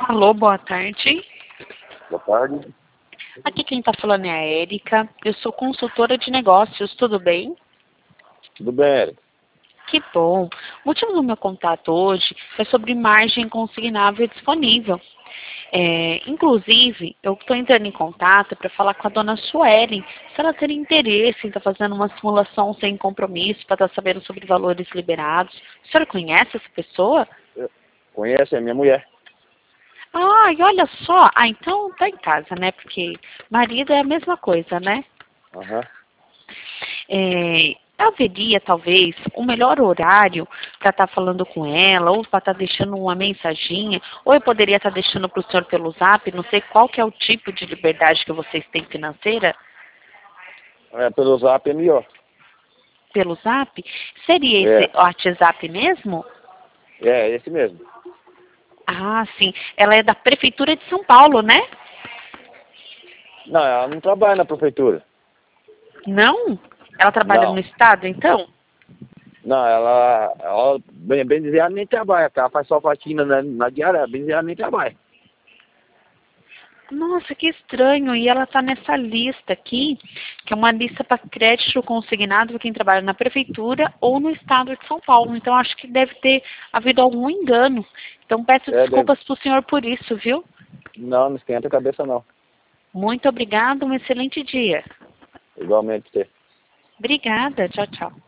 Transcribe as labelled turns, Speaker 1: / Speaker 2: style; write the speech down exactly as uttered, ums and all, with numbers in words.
Speaker 1: Alô, boa tarde.
Speaker 2: Boa tarde.
Speaker 1: Aqui quem está falando é a Érica. Eu sou consultora de negócios, tudo bem?
Speaker 2: Tudo bem, Érica?
Speaker 1: Que bom. O motivo do meu contato hoje é sobre margem consignável disponível. É, inclusive, eu estou entrando em contato para falar com a dona Suelen, se ela teria interesse em estar fazendo uma simulação sem compromisso, para estar sabendo sobre valores liberados. A senhora conhece essa pessoa?
Speaker 2: Conhece a minha mulher?
Speaker 1: Ah, e olha só. Ah, então tá em casa, né? Porque marido é a mesma coisa, né?
Speaker 2: Aham.
Speaker 1: É, haveria, talvez, um melhor horário para estar falando com ela, ou para estar deixando uma mensaginha, ou eu poderia estar deixando para o senhor pelo zap, não sei qual que é o tipo de liberdade que vocês têm financeira,
Speaker 2: É, pelo zap é melhor.
Speaker 1: pelo zap. Seria esse
Speaker 2: É,
Speaker 1: WhatsApp mesmo?
Speaker 2: é, esse mesmo.
Speaker 1: Ah, sim. Ela é da Prefeitura de São Paulo, né?
Speaker 2: Não, ela não trabalha na prefeitura.
Speaker 1: Não? Ela trabalha no
Speaker 2: Não.
Speaker 1: Estado, então?
Speaker 2: Não, ela, ela bem, bem dizer, ela nem trabalha, porque ela faz só faxina na, na diária, bem dizer, ela nem trabalha.
Speaker 1: Nossa, que estranho. E ela está nessa lista aqui, que é uma lista para crédito consignado para quem trabalha na prefeitura ou no estado de São Paulo. Então, acho que deve ter havido algum engano. Então, peço
Speaker 2: É, deve...
Speaker 1: desculpas para o senhor por isso, viu?
Speaker 2: Não, não esquenta a cabeça não.
Speaker 1: Muito obrigada. Um excelente dia.
Speaker 2: Igualmente você.
Speaker 1: Obrigada. Tchau, tchau.